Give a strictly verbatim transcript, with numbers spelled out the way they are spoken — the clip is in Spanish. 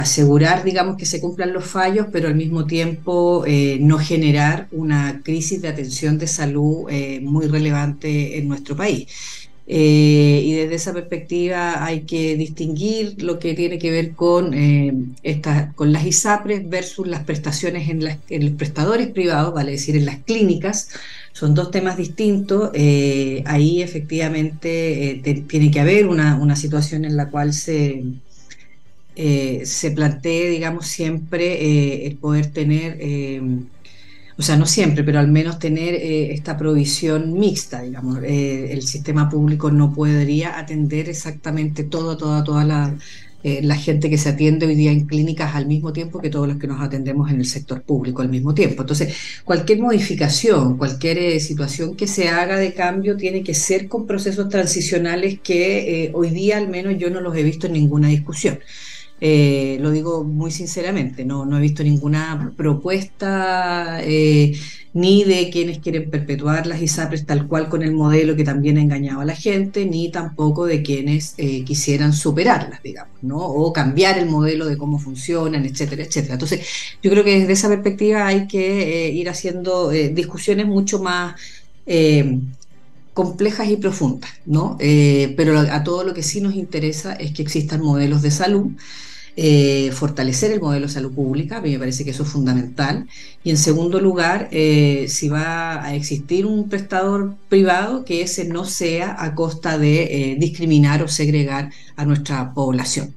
asegurar, digamos, que se cumplan los fallos, pero al mismo tiempo eh, no generar una crisis de atención de salud eh, muy relevante en nuestro país. Eh, y desde esa perspectiva hay que distinguir lo que tiene que ver con, eh, esta, con las ISAPRES versus las prestaciones en, las, en los prestadores privados, vale decir, en las clínicas. Son dos temas distintos. Eh, ahí efectivamente eh, te, tiene que haber una, una situación en la cual se eh, se plantee, digamos, siempre eh, el poder tener, eh, o sea, no siempre, pero al menos tener eh, esta provisión mixta, digamos. Eh, el sistema público no podría atender exactamente todo, toda, toda la, eh, la gente que se atiende hoy día en clínicas al mismo tiempo que todos los que nos atendemos en el sector público al mismo tiempo. Entonces, cualquier modificación, cualquier eh, situación que se haga de cambio tiene que ser con procesos transicionales que eh, hoy día al menos yo no los he visto en ninguna discusión. Eh, lo digo muy sinceramente, no, no he visto ninguna propuesta eh, ni de quienes quieren perpetuar las ISAPRES tal cual con el modelo que también ha engañado a la gente, ni tampoco de quienes eh, quisieran superarlas, digamos, ¿no? O cambiar el modelo de cómo funcionan, etcétera, etcétera. Entonces, yo creo que desde esa perspectiva hay que eh, ir haciendo eh, discusiones mucho más eh, complejas y profundas, ¿no? Eh, pero a todo lo que sí nos interesa es que existan modelos de salud, eh, fortalecer el modelo de salud pública, a mí me parece que eso es fundamental. Y en segundo lugar, eh, si va a existir un prestador privado, que ese no sea a costa de eh, discriminar o segregar a nuestra población.